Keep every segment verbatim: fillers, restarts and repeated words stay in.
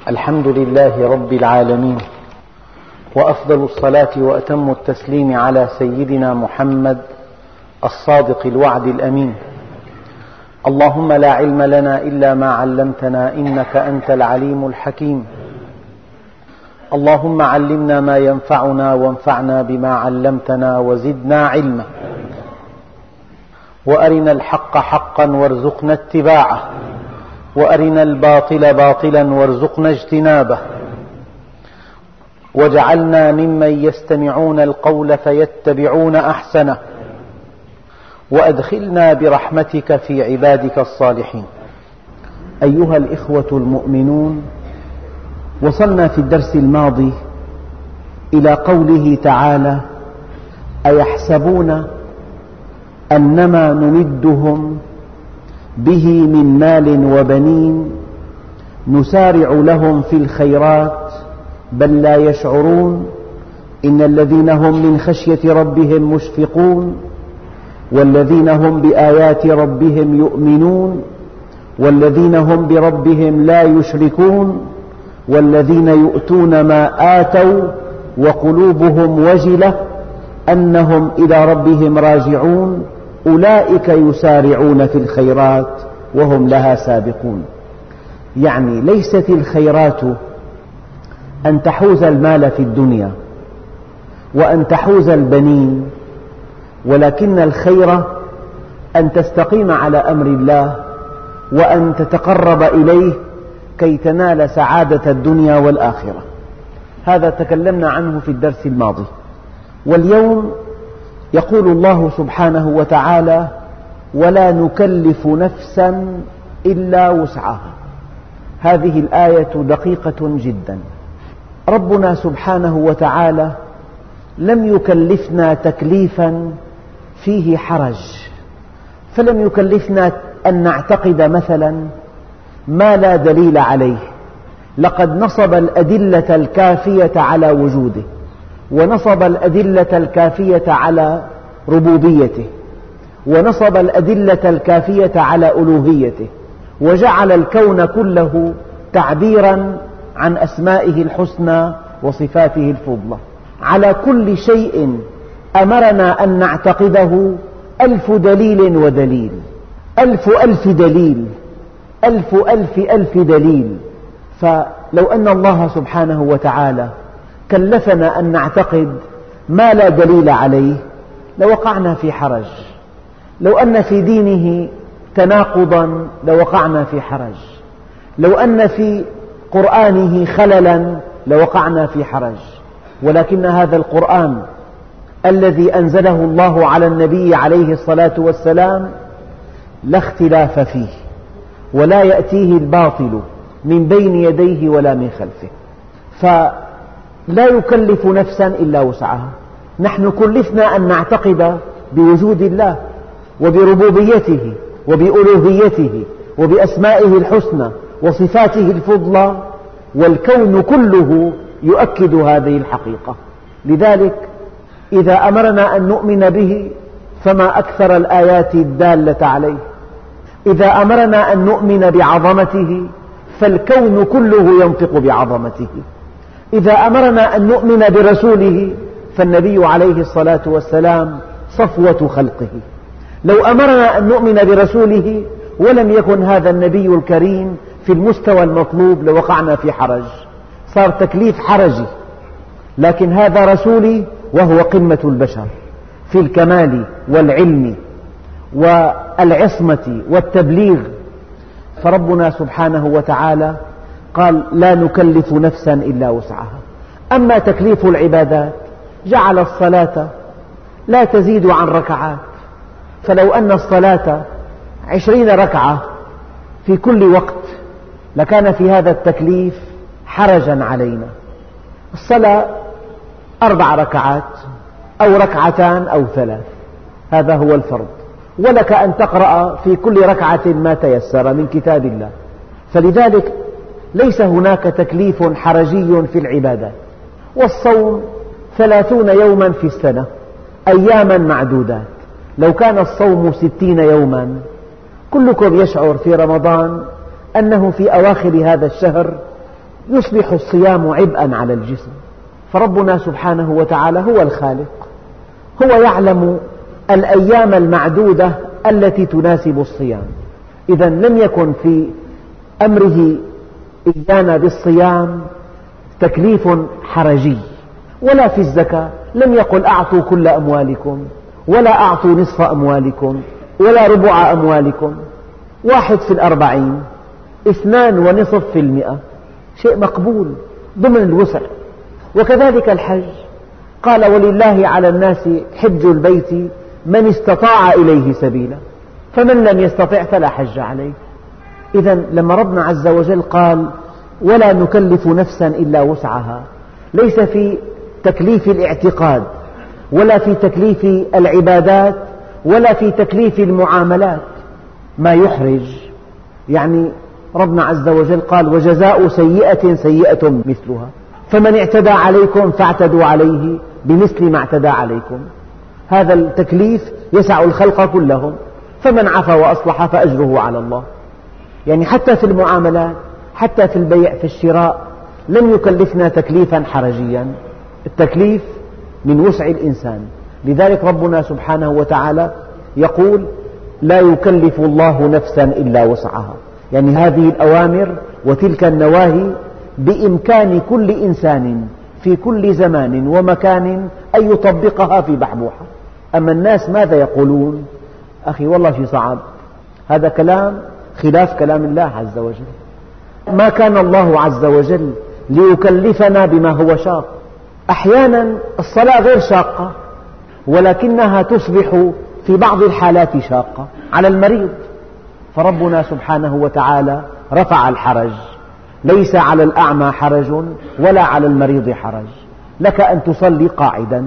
الحمد لله رب العالمين، وأفضل الصلاة وأتم التسليم على سيدنا محمد الصادق الوعد الأمين. اللهم لا علم لنا إلا ما علمتنا إنك أنت العليم الحكيم. اللهم علمنا ما ينفعنا وانفعنا بما علمتنا وزدنا علما، وأرنا الحق حقا وارزقنا اتباعه، وأرنا الباطل باطلا وارزقنا اجتنابه، واجعلنا ممن يستمعون القول فيتبعون أحسنه، وأدخلنا برحمتك في عبادك الصالحين. أيها الإخوة المؤمنون، وصلنا في الدرس الماضي إلى قوله تعالى: أيحسبون أنما نمدهم به من مال وبنين نسارع لهم في الخيرات بل لا يشعرون إن الذين هم من خشية ربهم مشفقون والذين هم بآيات ربهم يؤمنون والذين هم بربهم لا يشركون والذين يؤتون ما آتوا وقلوبهم وجلة أنهم إلى ربهم راجعون أولئك يسارعون في الخيرات وهم لها سابقون. يعني ليست الخيرات أن تحوز المال في الدنيا وأن تحوز البنين، ولكن الخير أن تستقيم على أمر الله وأن تتقرب إليه كي تنال سعادة الدنيا والآخرة. هذا تكلمنا عنه في الدرس الماضي. واليوم يقول الله سبحانه وتعالى: ولا نكلف نفسا إلا وسعها. هذه الآية دقيقة جدا. ربنا سبحانه وتعالى لم يكلفنا تكليفا فيه حرج، فلم يكلفنا أن نعتقد مثلا ما لا دليل عليه. لقد نصب الأدلة الكافية على وجوده، ونصب الأدلة الكافية على ربوبيته، ونصب الأدلة الكافية على ألوهيته، وجعل الكون كله تعبيرا عن أسمائه الحسنى وصفاته الفضلى. على كل شيء أمرنا أن نعتقده ألف دليل ودليل، ألف ألف دليل، ألف ألف ألف دليل. فلو أن الله سبحانه وتعالى كلفنا أن نعتقد ما لا دليل عليه لوقعنا في حرج. لو أن في دينه تناقضا لوقعنا في حرج. لو أن في قرآنه خللا لوقعنا في حرج. ولكن هذا القرآن الذي أنزله الله على النبي عليه الصلاة والسلام لا اختلاف فيه، ولا يأتيه الباطل من بين يديه ولا من خلفه، فلا يكلف نفسا إلا وسعها. نحن كلفنا أن نعتقد بوجود الله وبربوبيته وبألوهيته وبأسمائه الحسنى وصفاته الفضلى، والكون كله يؤكد هذه الحقيقة. لذلك إذا أمرنا أن نؤمن به فما أكثر الآيات الدالة عليه. إذا أمرنا أن نؤمن بعظمته فالكون كله ينطق بعظمته. إذا أمرنا أن نؤمن برسوله فالنبي عليه الصلاة والسلام صفوة خلقه. لو أمرنا أن نؤمن برسوله ولم يكن هذا النبي الكريم في المستوى المطلوب لوقعنا في حرج، صار تكليف حرجي. لكن هذا رسولي وهو قمة البشر في الكمال والعلم والعصمة والتبليغ. فربنا سبحانه وتعالى قال: لا نكلف نفسا إلا وسعها. أما تكليف العبادات جعل الصلاة لا تزيد عن ركعات، فلو أن الصلاة عشرين ركعة في كل وقت لكان في هذا التكليف حرجا علينا. الصلاة أربع ركعات أو ركعتان أو ثلاث، هذا هو الفرض، ولك أن تقرأ في كل ركعة ما تيسر من كتاب الله. فلذلك ليس هناك تكليف حرجي في العبادات. والصوم ثلاثون يوما في السنة، أياما معدودات. لو كان الصوم ستين يوما كلكم يشعر في رمضان أنه في أواخر هذا الشهر يصبح الصيام عبئا على الجسم. فربنا سبحانه وتعالى هو الخالق، هو يعلم الأيام المعدودة التي تناسب الصيام. إذا لم يكن في أمره إيانا بالصيام تكليف حرجي، ولا في الزكاة لم يقل أعطوا كل أموالكم، ولا أعطوا نصف أموالكم، ولا ربع أموالكم. واحد في الأربعين، اثنان ونصف في المئة، شيء مقبول ضمن الوسع. وكذلك الحج، قال ولله على الناس حج البيت من استطاع إليه سبيلا، فمن لم يستطع فلا حج عليه. إذا لما ربنا عز وجل قال ولا نكلف نفسا إلا وسعها، ليس في تكليف الاعتقاد، ولا في تكليف العبادات، ولا في تكليف المعاملات ما يحرج. يعني ربنا عز وجل قال وجزاء سيئة سيئة مثلها، فمن اعتدى عليكم فاعتدوا عليه بمثل ما اعتدى عليكم. هذا التكليف يسع الخلق كلهم، فمن عفا وأصلح فأجره على الله. يعني حتى في المعاملات، حتى في البيع في الشراء لم يكلفنا تكليفا حرجيا، التكليف من وسع الإنسان. لذلك ربنا سبحانه وتعالى يقول لا يكلف الله نفسا إلا وسعها، يعني هذه الأوامر وتلك النواهي بإمكان كل إنسان في كل زمان ومكان أن يطبقها في بحبوحة. أما الناس ماذا يقولون؟ أخي والله شيء صعب، هذا كلام خلاف كلام الله عز وجل. ما كان الله عز وجل ليكلفنا بما هو شاق. أحيانا الصلاة غير شاقة، ولكنها تصبح في بعض الحالات شاقة على المريض، فربنا سبحانه وتعالى رفع الحرج. ليس على الأعمى حرج ولا على المريض حرج. لك أن تصلي قاعدا،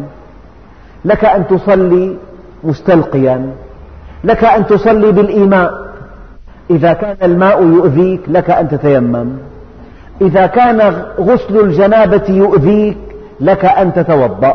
لك أن تصلي مستلقيا، لك أن تصلي بالإيماء. إذا كان الماء يؤذيك لك أن تتيمم، إذا كان غسل الجنابة يؤذيك لك أن تتوضأ.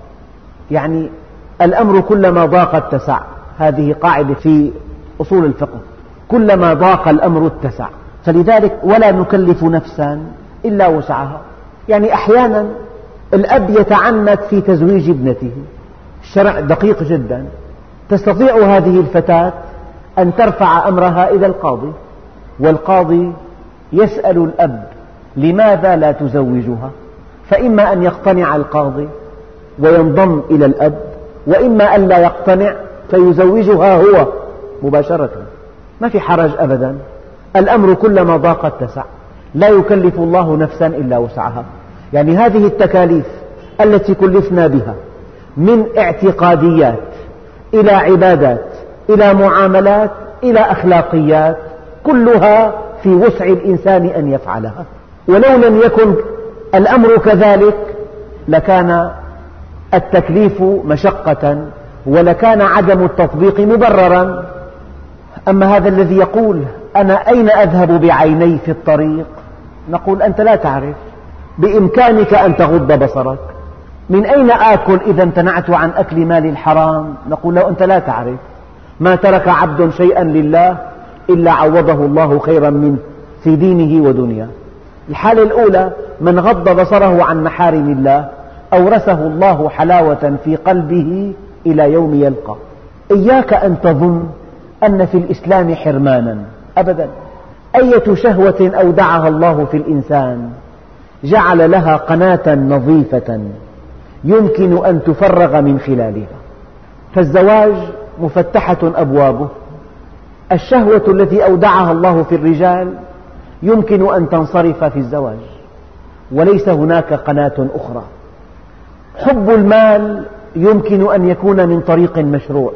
يعني الأمر كلما ضاق اتسع، هذه قاعدة في أصول الفقه، كلما ضاق الأمر اتسع. فلذلك ولا نكلف نفسا إلا وسعها. يعني أحيانا الأب يتعنت في تزويج ابنته، الشرع دقيق جدا، تستطيع هذه الفتاة أن ترفع أمرها إلى القاضي، والقاضي يسأل الأب لماذا لا تزوجها، فإما أن يقتنع القاضي وينضم إلى الأب، وإما أن لا يقتنع فيزوجها هو مباشرة. ما في حرج أبدا، الأمر كلما ضاق اتسع. لا يكلف الله نفسا إلا وسعها. يعني هذه التكاليف التي كلفنا بها من اعتقاديات إلى عبادات إلى معاملات إلى أخلاقيات، كلها في وسع الإنسان أن يفعلها. ولو لم يكن الأمر كذلك لكان التكليف مشقة، ولكان عدم التطبيق مبررا. أما هذا الذي يقول أنا أين أذهب بعيني في الطريق، نقول أنت لا تعرف، بإمكانك أن تغض بصرك. من أين آكل إذا امتنعت عن أكل مال الحرام، نقول له أنت لا تعرف. ما ترك عبد شيئا لله إلا عوضه الله خيرا منه في دينه ودنياه. الحالة الأولى من غض بصره عن محارم الله أورثه الله حلاوة في قلبه إلى يوم يلقى. إياك أن تظن أن في الإسلام حرمانا أبدا. أية شهوة أودعها الله في الإنسان جعل لها قناة نظيفة يمكن أن تفرغ من خلالها. فالزواج مفتحة أبوابه. الشهوة التي أودعها الله في الرجال يمكن أن تنصرف في الزواج، وليس هناك قناة أخرى. حب المال يمكن أن يكون من طريق مشروع.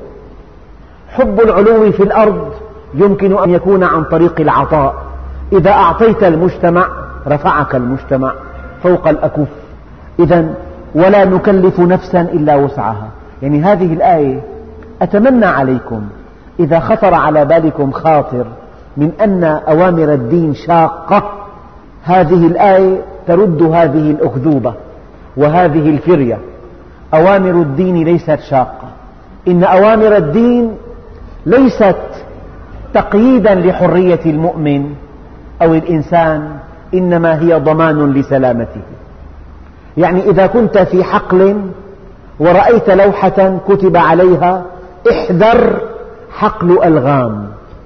حب العلو في الأرض يمكن أن يكون عن طريق العطاء. إذا أعطيت المجتمع رفعك المجتمع فوق الأكف. إذن ولا نكلف نفسا إلا وسعها. يعني هذه الآية أتمنى عليكم إذا خطر على بالكم خاطر من أن أوامر الدين شاقة، هذه الآية ترد هذه الأكذوبة وهذه الفرية. أوامر الدين ليست شاقة، إن أوامر الدين ليست تقييدا لحرية المؤمن أو الإنسان إنما هي ضمان لسلامته. يعني إذا كنت في حقل ورأيت لوحة كتب عليها احذر حقل ألغام،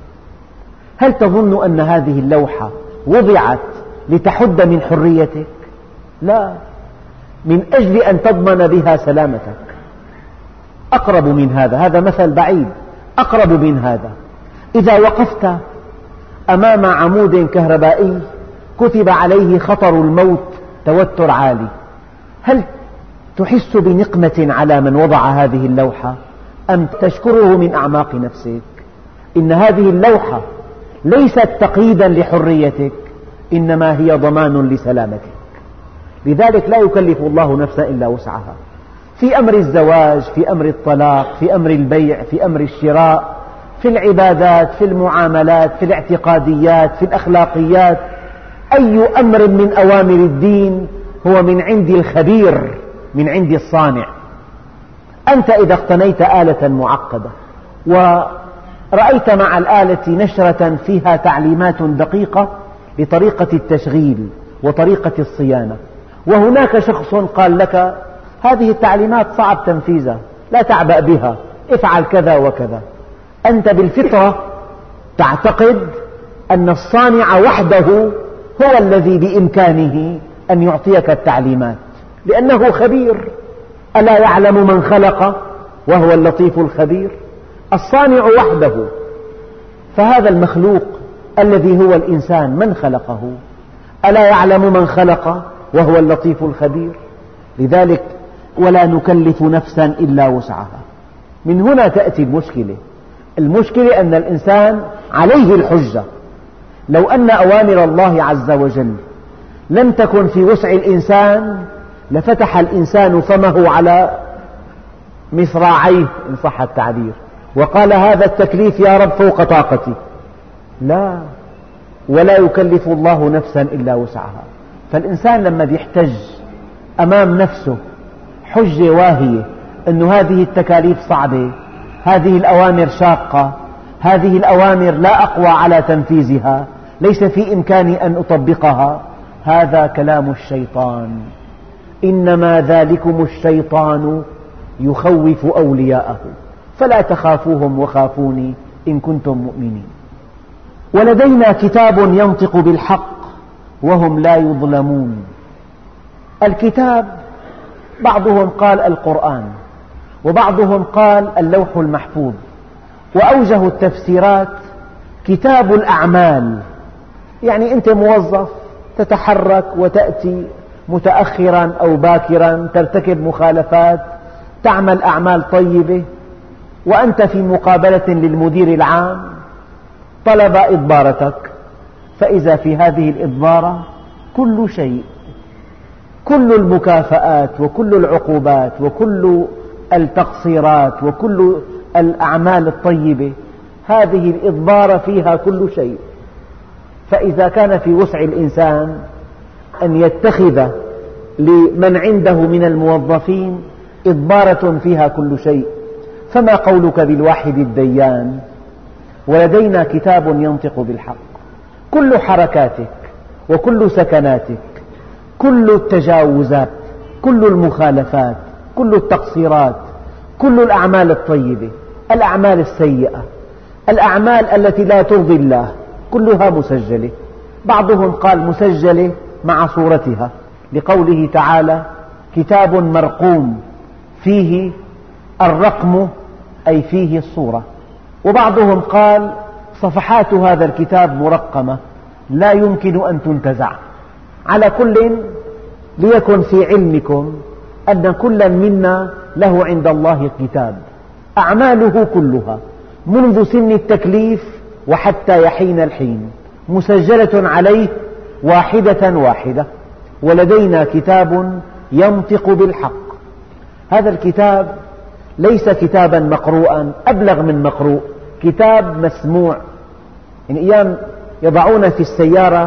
هل تظن أن هذه اللوحة وضعت لتحد من حريتك؟ لا، من أجل أن تضمن بها سلامتك. أقرب من هذا، هذا مثل بعيد، أقرب من هذا، إذا وقفت أمام عمود كهربائي كتب عليه خطر الموت توتر عالي، هل تحس بنقمة على من وضع هذه اللوحة أم تشكره من أعماق نفسك؟ إن هذه اللوحة ليست تقييدا لحريتك، إنما هي ضمان لسلامتك. لذلك لا يكلف الله نفسا إلا وسعها، في أمر الزواج، في أمر الطلاق، في أمر البيع، في أمر الشراء، في العبادات، في المعاملات، في الاعتقاديات، في الأخلاقيات. أي أمر من أوامر الدين هو من عند الخبير، من عند الصانع. أنت إذا اقتنيت آلة معقدة ورأيت مع الآلة نشرة فيها تعليمات دقيقة لطريقة التشغيل وطريقة الصيانة، وهناك شخص قال لك هذه التعليمات صعب تنفيذها، لا تعبأ بها، افعل كذا وكذا، أنت بالفطرة تعتقد أن الصانع وحده هو الذي بإمكانه أن يعطيك التعليمات لأنه خبير. ألا يعلم من خلق وهو اللطيف الخبير؟ الصانع وحده. فهذا المخلوق الذي هو الإنسان من خلقه؟ ألا يعلم من خلق وهو اللطيف الخبير؟ لذلك ولا نكلف نفسا إلا وسعها. من هنا تأتي المشكلة. المشكلة أن الإنسان عليه الحجة. لو أن أوامر الله عز وجل لم تكن في وسع الإنسان لفتح الإنسان فمه على مصراعيه إن صح التعبير وقال هذا التكليف يا رب فوق طاقتي. لا، ولا يكلف الله نفسا إلا وسعها. فالإنسان لما يحتج أمام نفسه حجة واهية أن هذه التكاليف صعبة، هذه الأوامر شاقة، هذه الأوامر لا أقوى على تنفيذها، ليس في إمكاني أن أطبقها، هذا كلام الشيطان. إنما ذلكم الشيطان يخوف أولياءه فلا تخافوهم وخافوني إن كنتم مؤمنين. ولدينا كتاب ينطق بالحق وهم لا يظلمون. الكتاب بعضهم قال القرآن وبعضهم قال اللوح المحفوظ، وأوجه التفسيرات كتاب الأعمال، يعني أنت موظف تتحرك وتأتي متأخرا أو باكرا، ترتكب مخالفات، تعمل أعمال طيبة، وأنت في مقابلة للمدير العام طلب إضبارتك، فإذا في هذه الإضبارة كل شيء، كل المكافآت وكل العقوبات وكل التقصيرات وكل الأعمال الطيبة، هذه الإضبارة فيها كل شيء. فإذا كان في وسع الإنسان أن يتخذ لمن عنده من الموظفين إضبارة فيها كل شيء، فما قولك بالواحد الديان؟ ولدينا كتاب ينطق بالحق. كل حركاتك وكل سكناتك، كل التجاوزات، كل المخالفات، كل التقصيرات، كل الأعمال الطيبة، الأعمال السيئة، الأعمال التي لا ترضي الله، كلها مسجلة. بعضهم قال مسجلة مع صورتها لقوله تعالى كتاب مرقوم فيه الرقم أي فيه الصورة. وبعضهم قال صفحات هذا الكتاب مرقمة لا يمكن أن تنتزع. على كل ليكن في علمكم أن كلا منا له عند الله كتاب، أعماله كلها منذ سن التكليف وحتى يحين الحين مسجلة عليه واحدة واحدة. ولدينا كتاب ينطق بالحق. هذا الكتاب ليس كتابا مقروءا أبلغ من مقروء، كتاب مسموع. يعني أيام يضعون في السيارة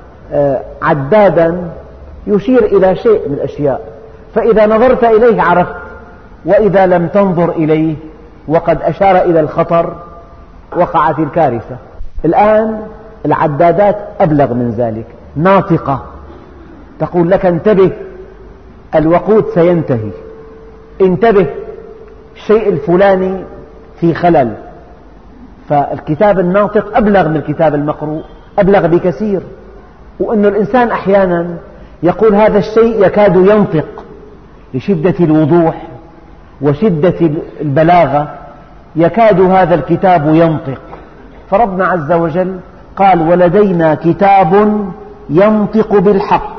عدادا يشير إلى شيء من الأشياء، فإذا نظرت إليه عرفت، وإذا لم تنظر إليه وقد أشار إلى الخطر وقعت الكارثة. الآن العدادات أبلغ من ذلك، ناطقة تقول لك انتبه، الوقود سينتهي، انتبه، الشيء الفلاني في خلل. فالكتاب الناطق أبلغ من الكتاب المقروء، أبلغ بكثير. وأن الإنسان أحيانا يقول هذا الشيء يكاد ينطق لشدة الوضوح وشدة البلاغة، يكاد هذا الكتاب ينطق. فربنا عز وجل قال ولدينا كتاب ينطق بالحق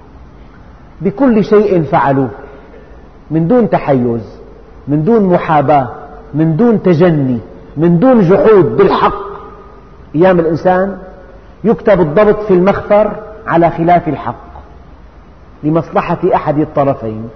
بكل شيء فعلوه، من دون تحيز، من دون محاباة، من دون تجني، من دون جحود، بالحق. أيام الإنسان يكتب الضبط في المخفر على خلاف الحق لمصلحة أحد الطرفين.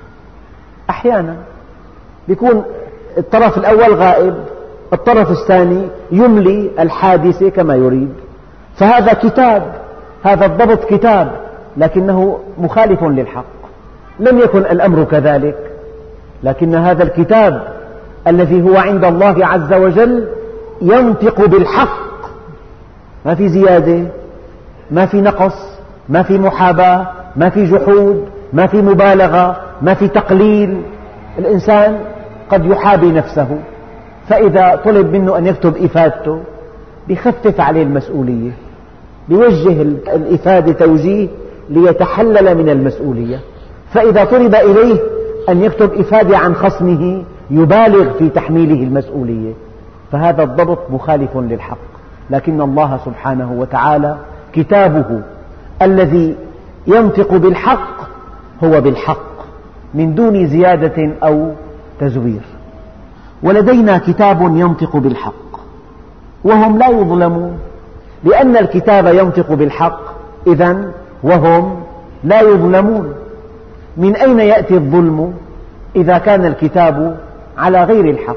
أحيانا يكون الطرف الأول غائب، الطرف الثاني يملي الحادثة كما يريد، فهذا كتاب، هذا الضبط كتاب، لكنه مخالف للحق. لم يكن الأمر كذلك، لكن هذا الكتاب الذي هو عند الله عز وجل ينطق بالحق، ما في زيادة، ما في نقص، ما في محاباة، ما في جحود، ما في مبالغة، ما في تقليل. الإنسان قد يحابي نفسه، فإذا طلب منه أن يكتب إفادته بيخفف عليه المسؤولية، بيوجه الإفادة توجيه ليتحلل من المسؤولية. فإذا طلب إليه أن يكتب إفادة عن خصمه يبالغ في تحميله المسؤولية، فهذا الضبط مخالف للحق. لكن الله سبحانه وتعالى كتابه الذي ينطق بالحق هو بالحق من دون زيادة أو تزوير. ولدينا كتاب ينطق بالحق وهم لا يظلمون، لأن الكتاب ينطق بالحق إذن وهم لا يظلمون. من أين يأتي الظلم إذا كان الكتاب على غير الحق؟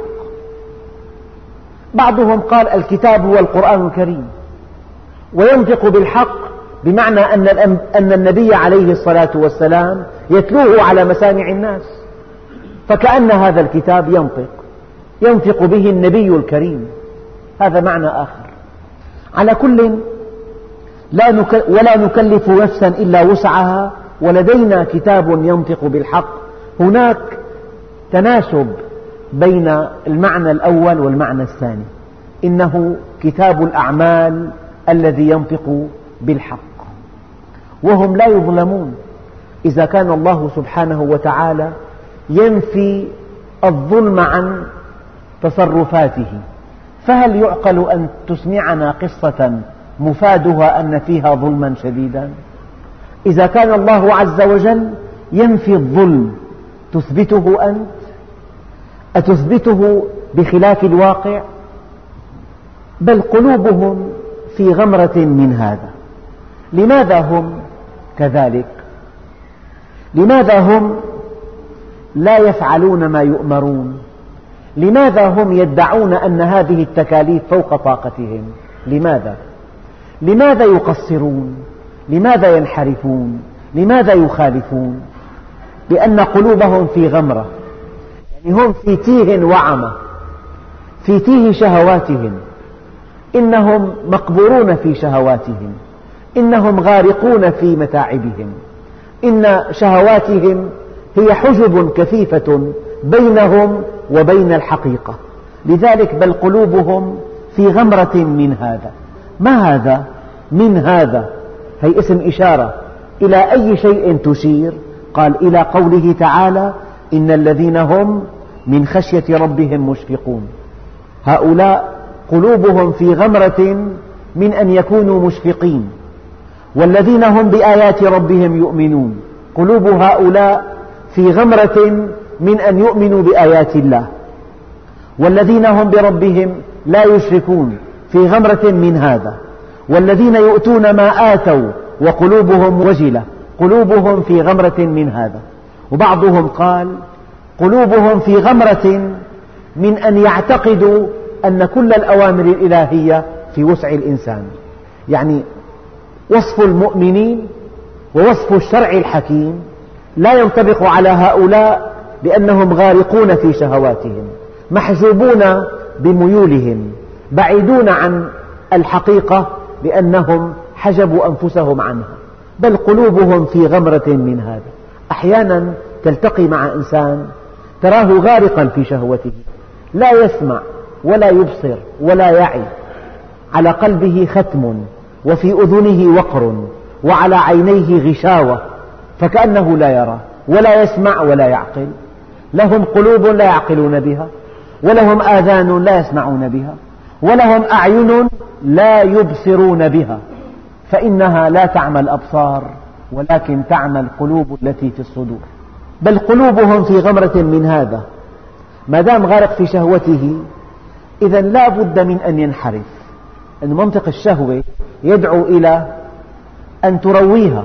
بعضهم قال الكتاب هو القرآن الكريم، وينطق بالحق بمعنى أن النبي عليه الصلاة والسلام يتلوه على مسامع الناس، فكأن هذا الكتاب ينطق ينطق به النبي الكريم، هذا معنى آخر. على كل لا نك... ولا نكلف نفسا إلا وسعها ولدينا كتاب ينطق بالحق. هناك تناسب بين المعنى الأول والمعنى الثاني، إنه كتاب الأعمال الذي ينطق بالحق وهم لا يظلمون. إذا كان الله سبحانه وتعالى ينفي الظلم عن تصرفاته، فهل يعقل أن تسمعنا قصة مفادها أن فيها ظلما شديدا؟ إذا كان الله عز وجل ينفي الظلم تثبته أنت؟ أتثبته بخلاف الواقع؟ بل قلوبهم في غمرة من هذا. لماذا هم كذلك؟ لماذا هم لا يفعلون ما يؤمرون؟ لماذا هم يدعون أن هذه التكاليف فوق طاقتهم؟ لماذا؟ لماذا يقصرون؟ لماذا ينحرفون؟ لماذا يخالفون؟ لأن قلوبهم في غمرة، يعني هم في تيه وعمى، في تيه شهواتهم، إنهم مقبورون في شهواتهم، إنهم غارقون في متاعبهم، إن شهواتهم هي حجب كثيفة بينهم وبين الحقيقة. لذلك بل قلوبهم في غمرة من هذا. ما هذا؟ من هذا، هي اسم إشارة إلى أي شيء تشير؟ قال إلى قوله تعالى إن الذين هم من خشية ربهم مشفقون. هؤلاء قلوبهم في غمرة من أن يكونوا مشفقين. والذين هم بآيات ربهم يؤمنون، قلوب هؤلاء في غمرة من أن يؤمنوا بآيات الله. والذين هم بربهم لا يشركون، في غمرة من هذا. والذين يؤتون ما آتوا وقلوبهم وجلة، قلوبهم في غمرة من هذا. وبعضهم قال قلوبهم في غمرة من أن يعتقدوا أن كل الأوامر الإلهية في وسع الإنسان. يعني وصف المؤمنين ووصف الشرع الحكيم لا ينطبق على هؤلاء، لأنهم غارقون في شهواتهم، محجوبون بميولهم، بعيدون عن الحقيقة، لأنهم حجبوا أنفسهم عنها، بل قلوبهم في غمرة من هذا. أحيانا تلتقي مع إنسان تراه غارقا في شهوته، لا يسمع ولا يبصر ولا يعي، على قلبه ختم وفي أذنه وقر وعلى عينيه غشاوة، فكأنه لا يرى ولا يسمع ولا يعقل. لهم قلوب لا يعقلون بها، ولهم آذان لا يسمعون بها، ولهم أعين لا يبصرون بها، فإنها لا تعمى الأبصار ولكن تعمى القلوب التي في الصدور. بل قلوبهم في غمرة من هذا. ما دام غارق في شهوته إذا لا بد من أن ينحرف، أن منطق الشهوة يدعو إلى أن ترويها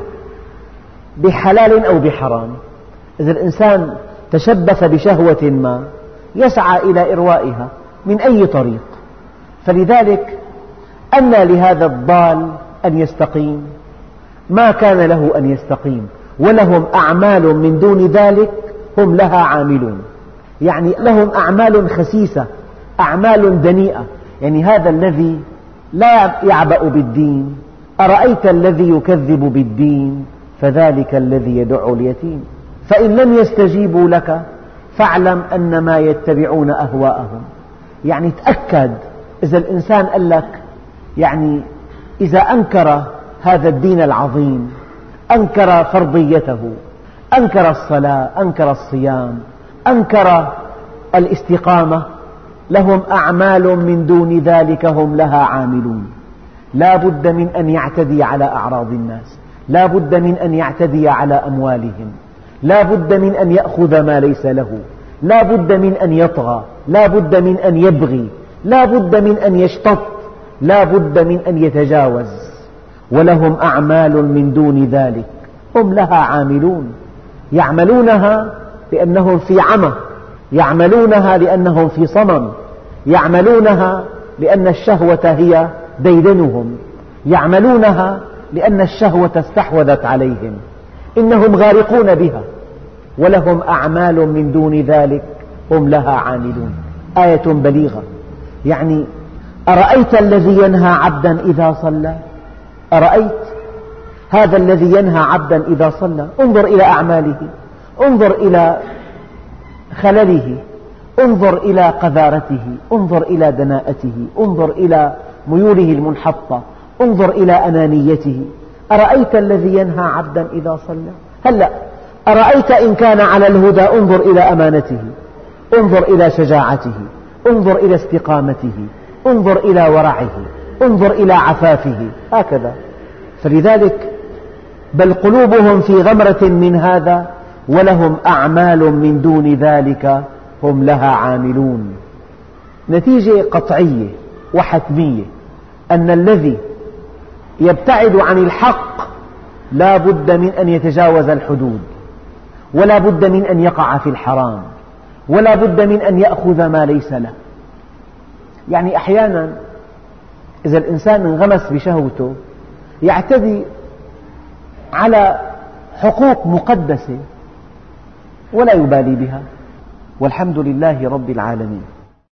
بحلال أو بحرام. إذا الإنسان تشبث بشهوة ما يسعى إلى إروائها من أي طريق. فلذلك أنى لهذا الضال أن يستقيم؟ ما كان له أن يستقيم، ولهم أعمال من دون ذلك هم لها عاملون. يعني لهم أعمال خسيسة، أعمال دنيئة. يعني هذا الذي لا يعبأ بالدين، أرأيت الذي يكذب بالدين فذلك الذي يدع اليتيم. فإن لم يستجيبوا لك فاعلم أنما يتبعون أهواءهم. يعني تأكد إذا الإنسان قال لك، يعني إذا أنكر هذا الدين العظيم، أنكر فرضيته، أنكر الصلاة، أنكر الصيام، أنكر الاستقامة، لهم أعمال من دون ذلك هم لها عاملون. لا بد من أن يعتدي على أعراض الناس، لا بد من أن يعتدي على أموالهم، لا بد من أن يأخذ ما ليس له، لا بد من أن يطغى، لا بد من أن يبغي، لا بد من أن يشتط، لا بد من أن يتجاوز. ولهم أعمال من دون ذلك هم لها عاملون. يعملونها لأنهم في عمى، يعملونها لأنهم في صمم، يعملونها لأن الشهوة هي ديدنهم، يعملونها لأن الشهوة استحوذت عليهم. إنهم غارقون بها، ولهم أعمال من دون ذلك هم لها عاملون. آية بليغة. يعني أرأيت الذي ينهى عبدا إذا صلى؟ أرأيت هذا الذي ينهى عبدا إذا صلى؟ انظر إلى أعماله، انظر إلى خلله، انظر إلى قذارته، انظر إلى دناءته، انظر إلى ميوله المنحطة، انظر إلى أنانيته. أرأيت الذي ينهى عبدا إذا صلى؟ هلأ أرأيت إن كان على الهدى؟ انظر إلى أمانته، انظر إلى شجاعته، انظر إلى استقامته، انظر إلى ورعه، انظر إلى عفافه. هكذا. فلذلك بل قلوبهم في غمرة من هذا ولهم أعمال من دون ذلك هم لها عاملون. نتيجة قطعية وحتمية أن الذي يبتعد عن الحق لا بد من أن يتجاوز الحدود، ولا بد من أن يقع في الحرام، ولا بد من أن يأخذ ما ليس له. يعني أحيانا إذا الإنسان انغمس بشهوته يعتدي على حقوق مقدسة ولا يبالي بها، والحمد لله رب العالمين.